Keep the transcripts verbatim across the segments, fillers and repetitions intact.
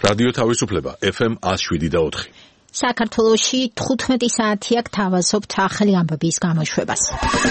რადიო თავისუფლება ეფ ემ one oh seven და four. საქართველოში თხუთმეტი საათია გთავაზობთ ახალი ამბების გამოშვებას.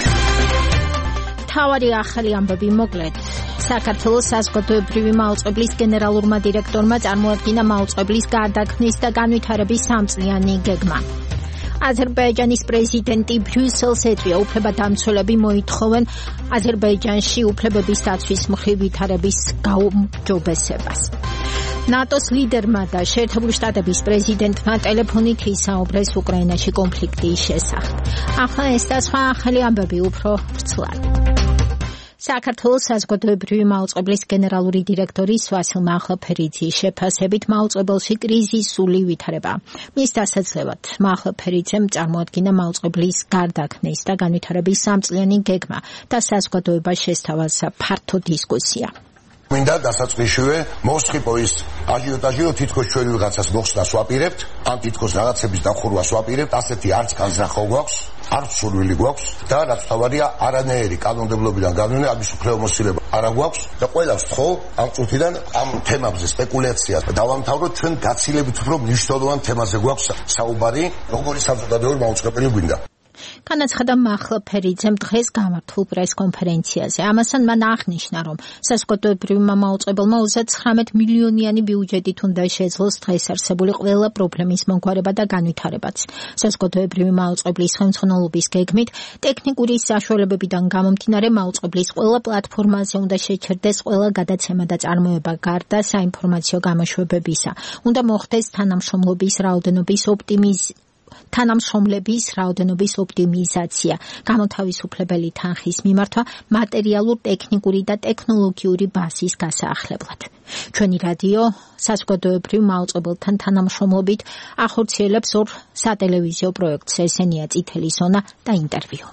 თავარი ახალი ამბები მოკლედ. საქართველოს საზოგადოებრივი მაუწყებლის გენერალურმა დირექტორმა წარმოადგინა მაუწყებლის გარდაქმნის და განვითარების სამწლიანი გეგმა. აზერბაიჯანის პრეზიდენტი ბრიუსელს ეწვია უფლებადამცველები მოითხოვენ აზერბაიჯანში უფლებების დაცვის მხრივ ვითარების გაუმჯობესებას. ნატოს ლიდერმა და შეერთებული შტატების პრეზიდენტმა ტელეფონით ისაუბრეს უკრაინაში კონფლიქტის შესახებ. ახლა ეს და სხვა ახალი ამბები უფრო ვრცლად. საქართველოს საზოგადოებრივი მაუწყებლის გენერალური დირექტორის ვასილ მახლაფერიძის შეფასებით მაუწყებელში კრიზისული ვითარება. მის დასაძლევად მახლაფერიძემ წარმოადგინა მაუწყებლის გარდაქმნის და განვითარების სამწლიანი გეგმა და საზოგადოებას შესთავაზა ფართო დისკუსია. მინდა დასაწყისშივე მოსხიბო ის აჟიოტაჟი, რომ თითქოს ჩვენ ვიღაცას მოხსნას ვაპირებთ, ან თითქოს რაღაცების დახურვას ვაპირებთ, ასეთი არც განზრახო გვაქვს, არც სურვილი გვაქვს და რაც თავარია არანაირი კანონმდებლობიდან განვინე ამის უფლებამოსილება არა გვაქვს და ყველას ხო ამ წუთიდან ამ თემებზე სპეკულაცია დავამთავროთ ჩვენ გაცილებით უფრო მნიშვნელოვან თემაზე გვაქვს საუბარი, როგორი საზოგადოებრივი მაუწყებელი გვინდა. განაცხადა მახლაფერიძემ დღეს გამართულ პრეს-კონფერენციაზე. ამასთან მან აღნიშნა, რომ საზოგადოებრივმა მაუწყებელმა ოცდათხმეტ მილიონიანი ბიუჯეტით უნდა შეძლოს დღეს არსებული ყველა პრობლემის მომგვარება და განვითარებაც. საზოგადოებრივი მაუწყებლის ხელმძღვანელობის გეგმით ტექნიკური საშუალებებიდან გამომდინარე მაუწყებლის ყველა პლატფორმაზე უნდა შეჩერდეს ყველა გადაცემა და წარმოება გარდა საინფორმაციო გამოშვებებისა. უნდა მოხდეს თანამშრომლობის რაოდენობის ოპტიმიზაცია. თანამშრომლების რაოდენობის ოპტიმიზაცია, გამოთავისუფლებელი თანხის მიმართვა, მატერიალურ, ტექნიკური და ტექნოლოგიური ბაზის გასაახლებლად. ჩვენი რადიო საზოგადოებრივ მაუწყებელთან თანამშრომლობით ახორციელებს ორ სატელევიზიო პროექტს, ესენია წითელი ზონა და ინტერვიუ.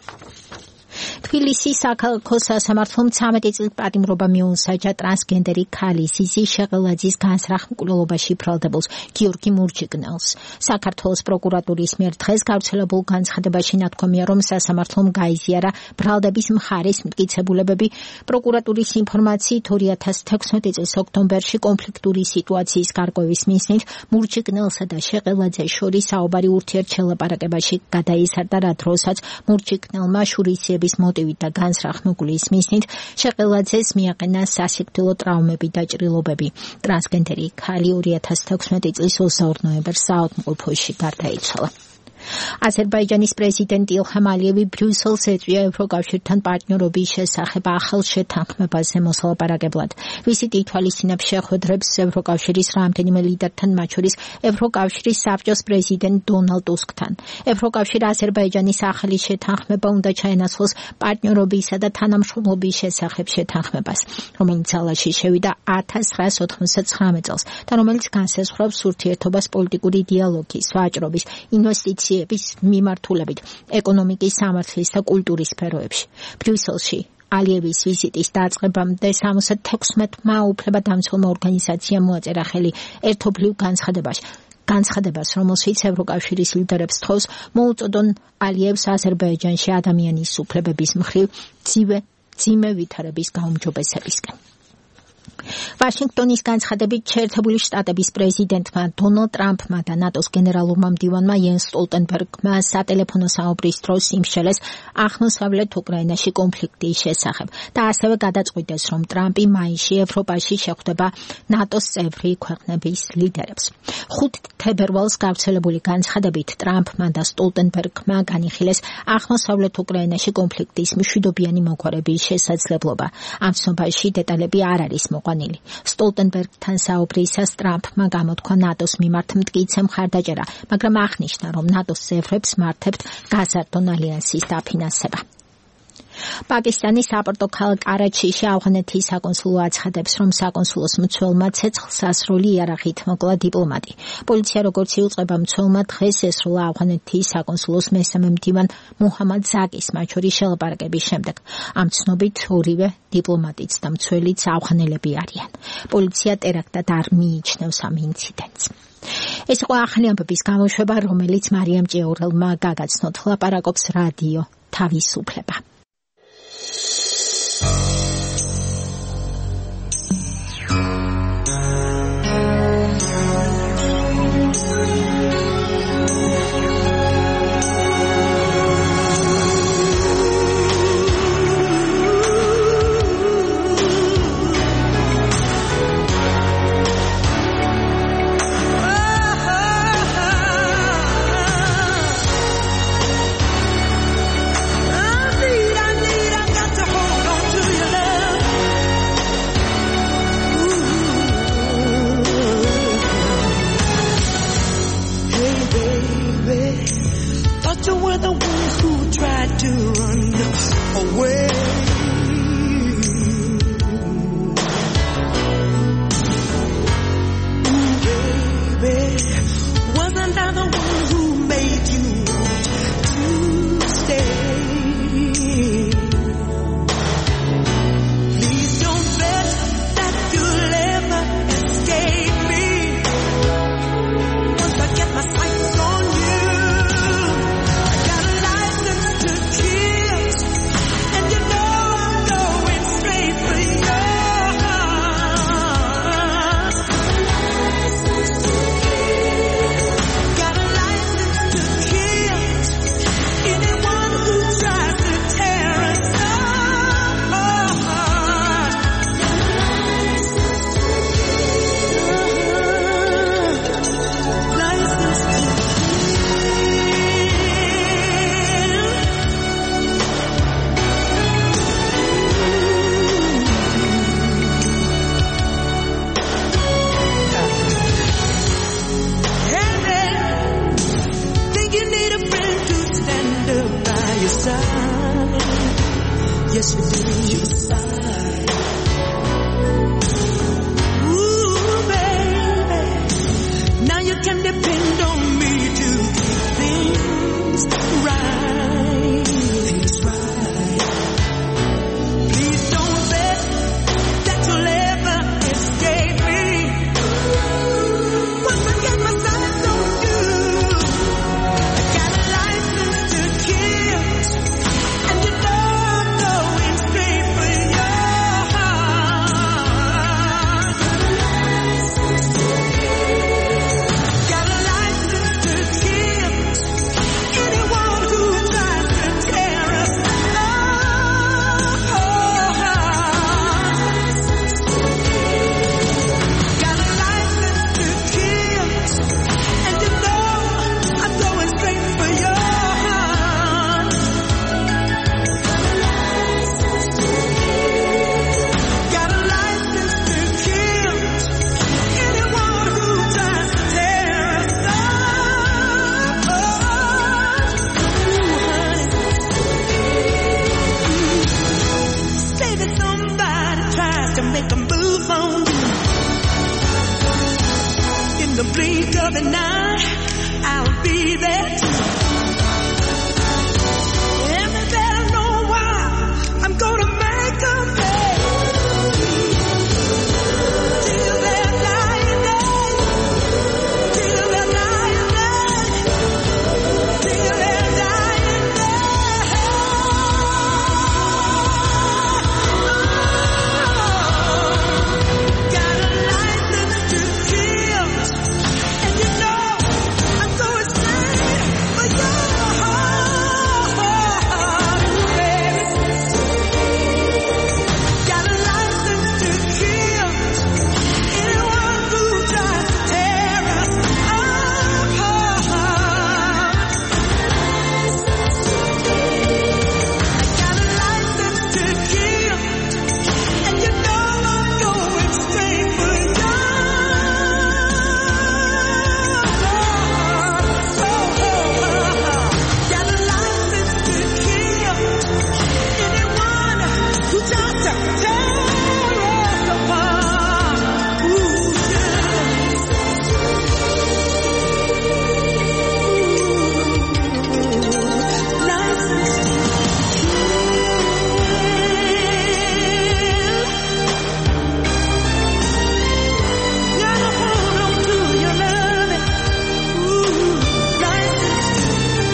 თბილისის საქალაქო სასამართლომ ცამეტი წლის პატიმრობა მიუსაჯა ტრანსგენდერი ქალის იზის შეღელაძის განსრახ მკვლელობაში ბრალდებულს გიორგი მურჩიგნელს. საქართველოს პროკურატურის მიერ დღეს გავრცელებულ განცხადებაში ნათქვამია, რომ სასამართლომ გაიზიარა ბრალდების მხარის მტკიცებულებები. პროკურატურის ინფორმაციით ორი ათას თექვსმეტი წლის ოქტომბერში კონფლიქტური სიტუაციის გარკვევის მიზნით მურჩიგნელსა და შეღელაძეს შორის საუბარი ურთიერთშელაპარაკებაში გადაიზარდა, რა დროსაც მურჩიგნელმა შურისიების მოტივით და განსრახ მოგულის მიზნით შეღელაძეს მიაყენა სასიკვდილო ტრავმები და ჭრილობები. ტრანსგენდერი ქალი ორი ათას თექვსმეტი წლის ოცდაორ ნოემბერს საავადმყოფოში გარდაიცვალა. აზერბაიჯანის პრეზიდენტი ილჰამ ალიევი ბრიუსელს ეწვია ევროკავშირთან პარტნიორობის შესახებ ახალ შეთანხმებაზე მოსალაპარაკებლად. ვიზიტი ითვალისწინებს შეხვედრებს ევროკავშირის რამდენიმე ლიდერთან, მათ შორის ევროკავშირის საბჭოს პრეზიდენტ დონალდ ტუსკთან. ევროკავშირი აზერბაიჯანის ახალი შეთანხმება უნდა ჩაენაცვლოს პარტნიორობისა და თანამშრომლობის შესახებ შეთანხმებას, რომელიც ძალაში შევიდა ათას ცხრაას ოთხმოცდათცხრამეტ წელს და რომელიც განსაზღვრავს ურთიერთობას პოლიტიკური დიალოგის, ვაჭრობის, ინვესტიციების მიმართულებით, ეკონომიკის, სამართლის და კულტურის სფეროებში. ბრიუსელში ალიევის ვიზიტის დაწყებამდე სამოცდათექვსმეტმა უფლებადამცველმა ორგანიზაციამ მოაწერა ხელი ერთობლივ განცხადებაში. განცხადებას, რომელშიც ევროკავშირის ლიდერებს თხოვს მოუწოდონ ალიევს აზერბაიჯანში ადამიანის უფლებების მხრივ ძიმე ძიმე ვითარების გაუმჯობესებისკენ. ვაშინგტონის განცხადებით შეერთებული შტატების პრეზიდენტმა დონალდ ტრამპმა და ნატოს გენერალურმა მდივანმა იენს სტოლტენბერგმა სატელეფონო საუბრის დროს იმშელეს აღმოსავლეთ უკრაინაში კონფლიქტის შესახებ და ასევე გადაწყვიტეს, რომ ტრამპი მაისში ევროპაში შეხვდება ნატოს წევრი ქვეყნების ლიდერებს. ხუთი თებერვალს გავრცელებული განცხადებით ტრამპმა და სტოლტენბერგმა განიხილეს აღმოსავლეთ უკრაინაში კონფლიქტის მშვიდობიანი მოგვარების შესაძლებლობა. ამ ცნობაში დეტალები არ არის მოყვანილი. სტოლტენბერგთან საუბრისას ტრამპმა გამოთქვა ნატოს მიმართ მტკიცე მხარდაჭერა, მაგრამ აღნიშნა, რომ ნატოს წევრებს მართებთ გაზარდონ ალიანსის დაფინანსება. პაკისტანის საპორტო ქალაქ კარაჩიში ავღანეთის საკონსულო აცხადებს, რომ საკონსულოს მცველმა ცეცხლსასროლი იარაღით მოკლა დიპლომატი. პოლიცია როგორც იუწყება, მცველმა დღეს ესრულა ავღანეთის საკონსულოს მესამე მდივან მუჰამად ზაკის მათ შორის შელაპარაკების შემდეგ. ამ ცნობით ორივე დიპლომატიც და მცველიც ავღანელები არიან. პოლიცია ტერაქტად არ მიიჩნევს ამ ინციდენტს. ეს იყო ახალი ამბების გამოშვება, რომელიც მარიამ ჭიაურელმა გაგაცნოთ. ლაპარაკობს რადიო თავისუფლება. Yes, you do. You sigh. Ooh, baby. Now you can depend on me to keep things right. Things right. Please don't bet that you'll ever escape me. Once I get my sights on you, I got a license to kill, and you know I'm going straight for your heart. Got a license to kill anyone who tries to tear us apart. Got a license to kill, and you know I'm going straight for your heart. Got a license to kill anyone who tries to tear us apart. Ooh, honey. Say that somebody tries to make a move on you. In the blink of an eye, I'll be there too. And they better know why I'm gonna make them pay. Till their dying day. Till their dying day. Till their dying day. Got a license to kill, and you know I'm going straight for your heart, baby. Got a license to kill anyone who tries to tear us apart. Got a license to kill, and you know I'm going straight for your heart. Got a license to kill anyone who tries to tear us apart. Ooh, yeah. License to gotta hold on to your loving. Ooh, license to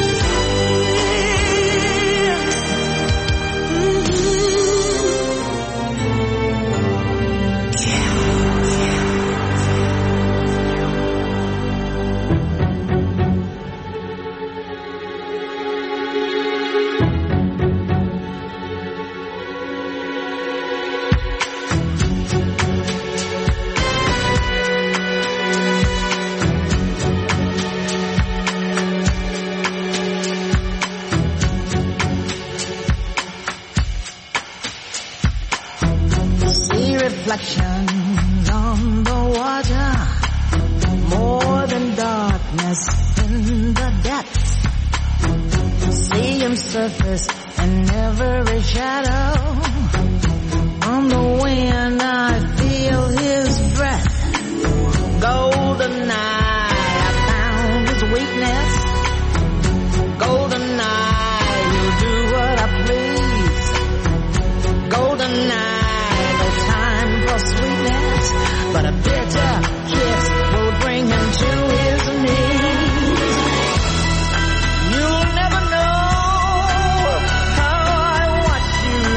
See reflections on the water, more than darkness in the depths. See him surface in every shadow. On the wind I feel his breath. Golden eye, I found his weakness. Golden eye, he'll do what I please. Golden eye, no time for sweetness, but a bitter kiss will bring him to his knees. You'll never know how I watch you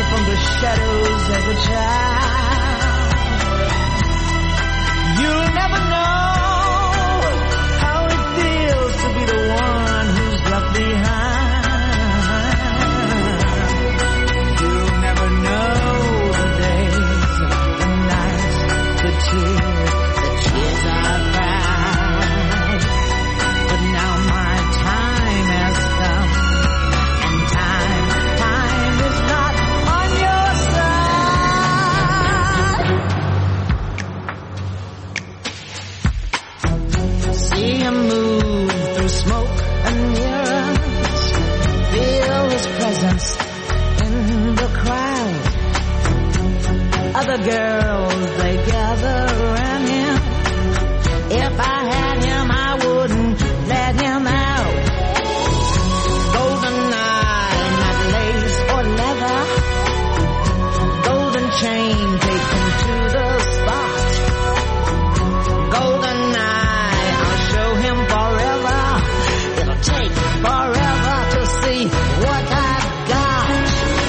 other girls, they gather around him. If I had him, I wouldn't let him out. Golden eye, not lace or leather. Golden chain, take him to the spot. Golden eye, I'll show him forever. It'll take forever to see what I've got.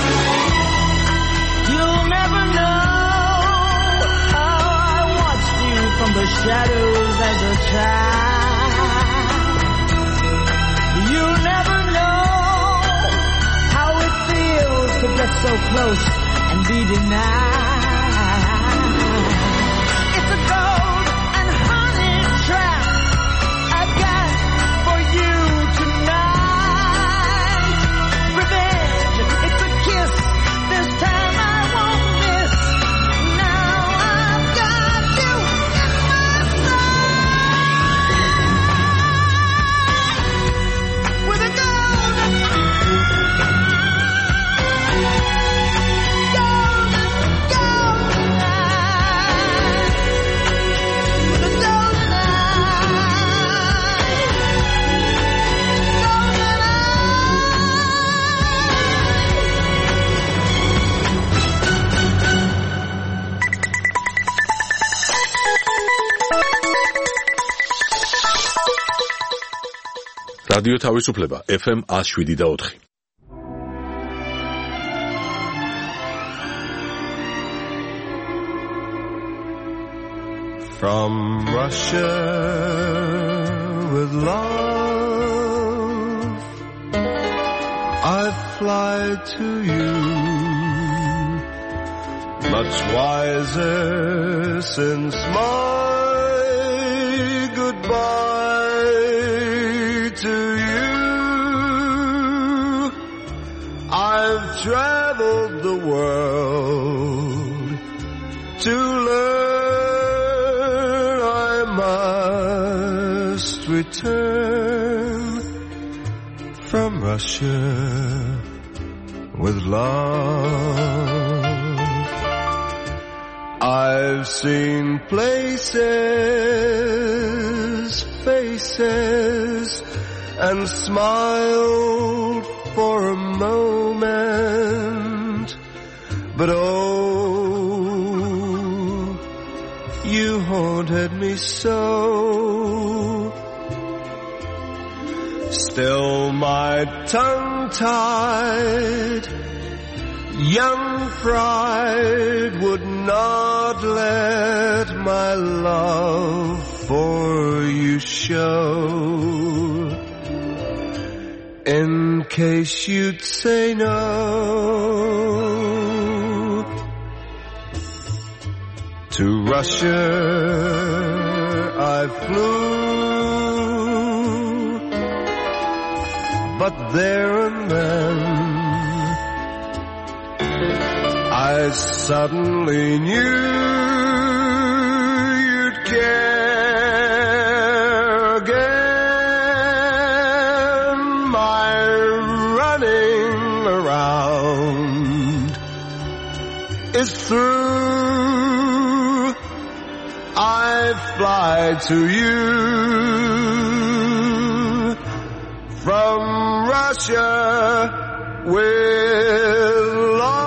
You'll never know how I watched you from the shadows as a child. You'll never know how it feels to get so close and be denied. It's a gold and honey trap I've got for you tonight. Revenge, it's a kiss. This time I won't miss. Now I've got you in my sight. With a golden რადიო თავისუფლება F M one oh seven და four. From Russia with love, I fly to you, much wiser since my goodbye to you. I've traveled the world to learn I must return from Russia with love. I've seen places, faces, and smiled for a moment, but oh, you haunted me so. Still my tongue-tied young pride would not let my love for you show. In case you'd say no, to Russia I flew, but there and then I suddenly knew you'd care again. My running around is through. I fly to you from Russia with love.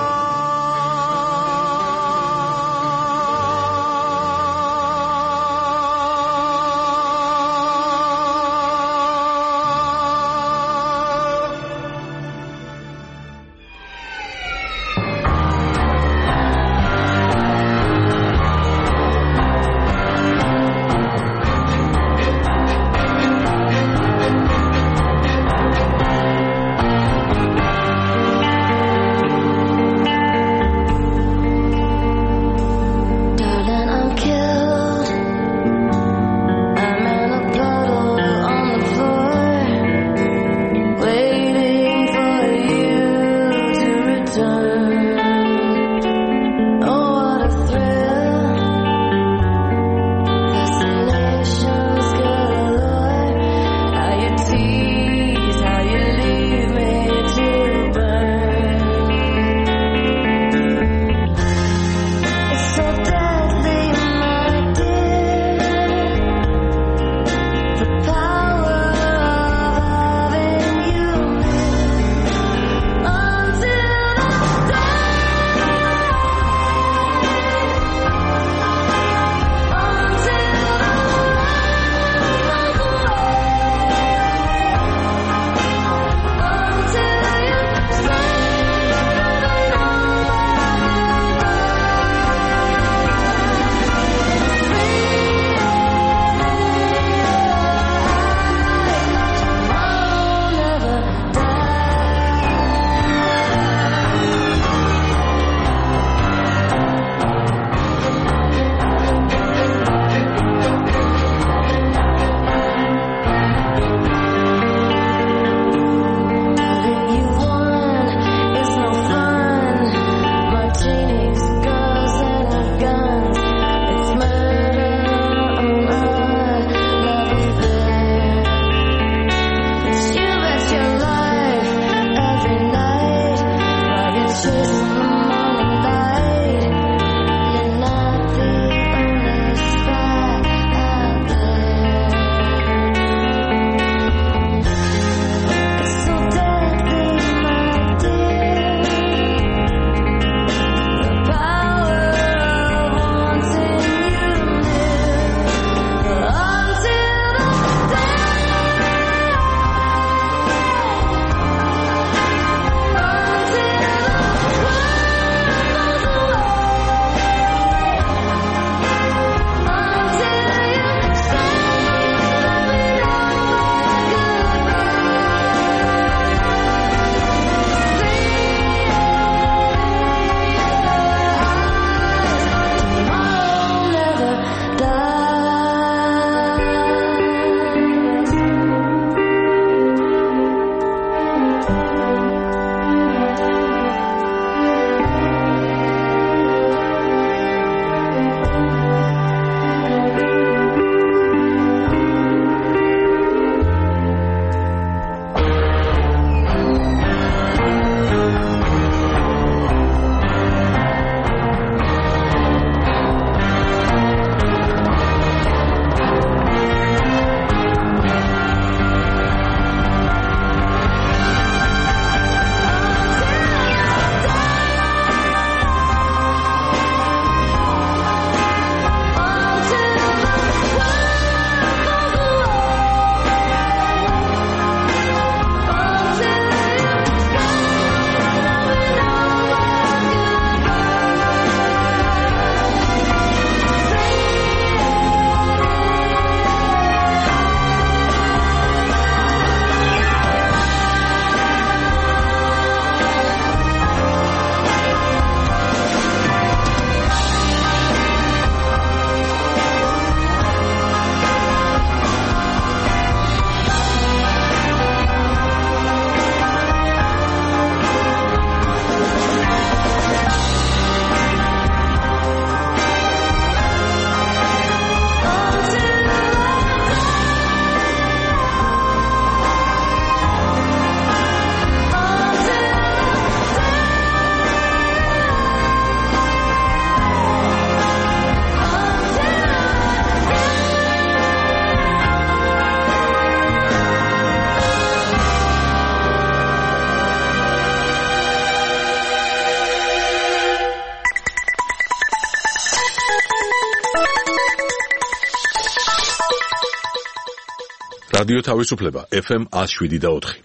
რადიო თავისუფლება ეფ ემ one oh seven და four.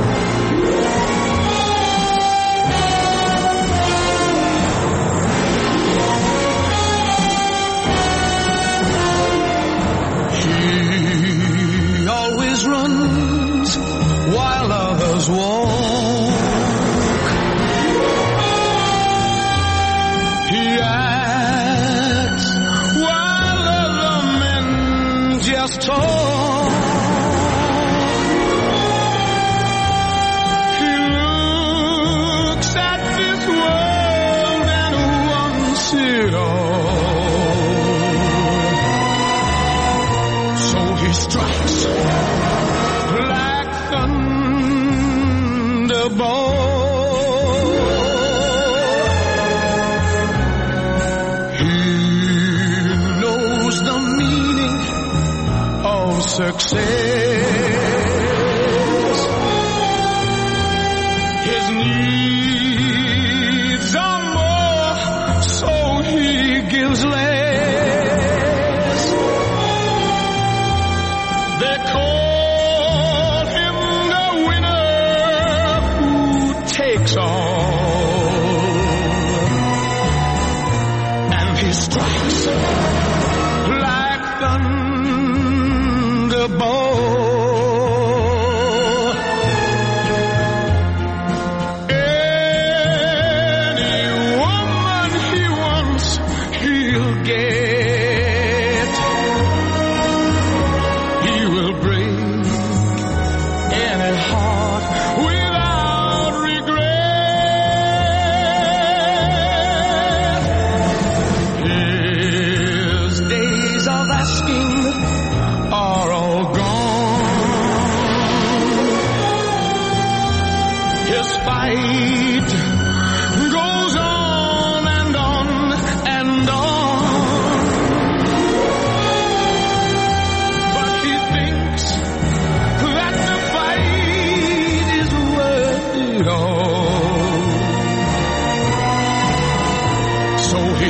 He always runs while others walk. He acts while other men just talk. It all. So he strikes like thunderbolt. He knows the meaning of success. His needs are more, so he gives less. They call him the winner who takes all, and he strikes like thunderbolt. Yeah.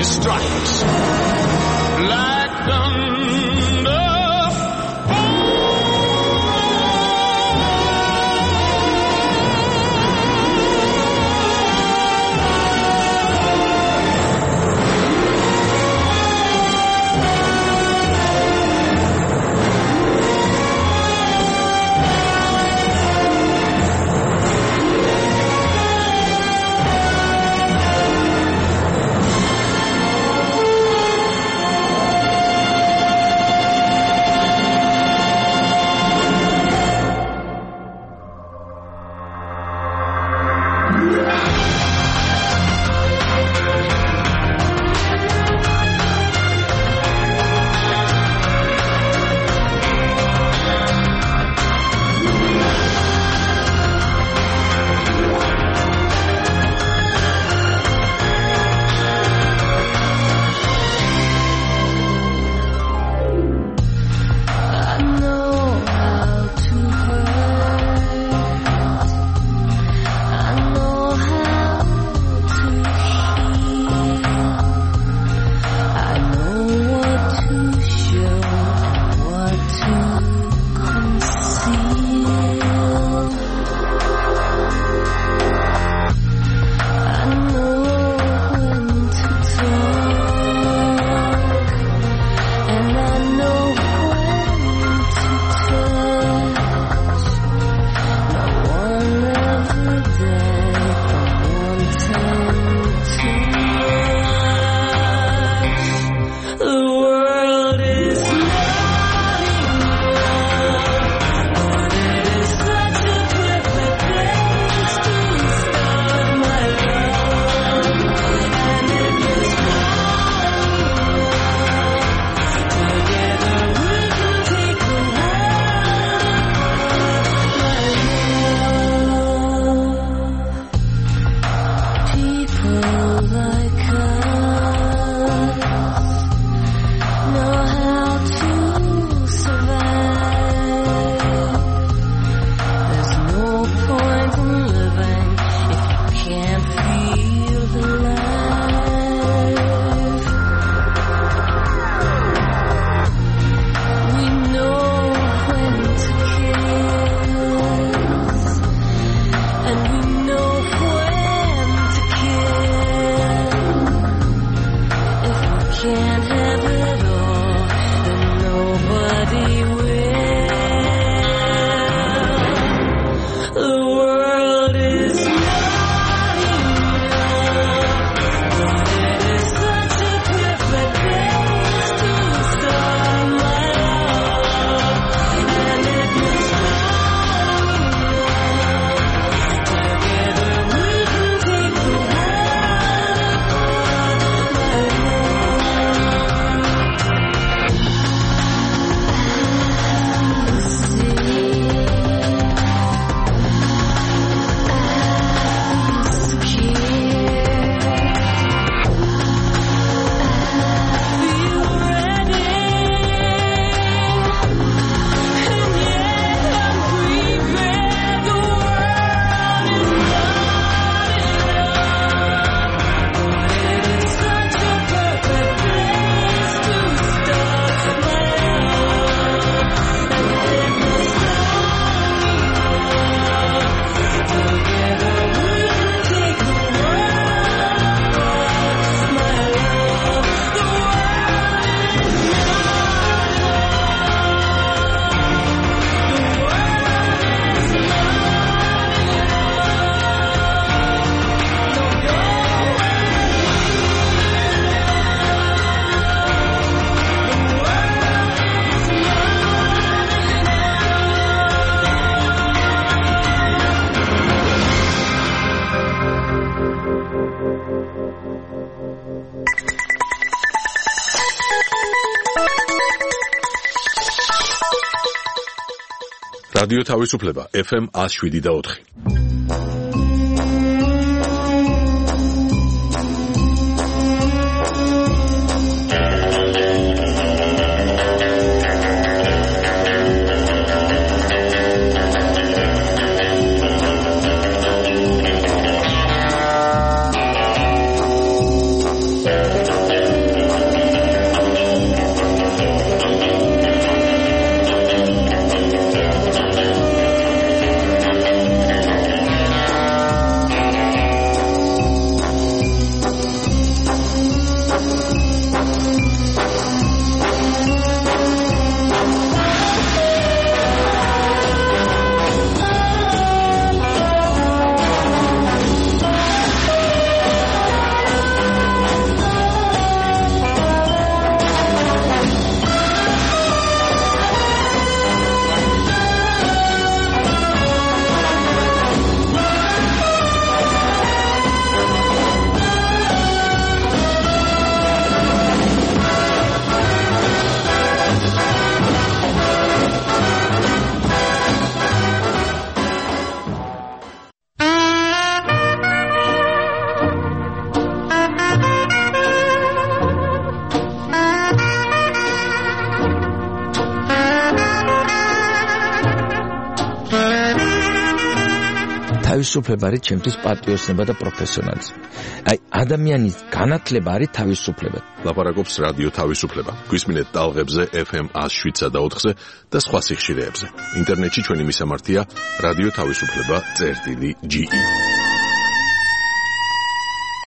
strikes like thunder. რადიო თავისუფლება ეფ ემ one oh seven და four. თავისუფლება არის ჩემთვის პატრიოტიზმი და პროფესიონალიზმი. აი, ადამიანის განათლება არის თავისუფლება. ლაპარაკობს რადიო თავისუფლება. გვისმინეთ ტალღებზე ეფ ემ one oh seven და ოთხზე და სხვა სიხშირეებზე. ინტერნეტში ჩვენი მისამართია რადიო თავისუფლება წერტილი ჯი ი.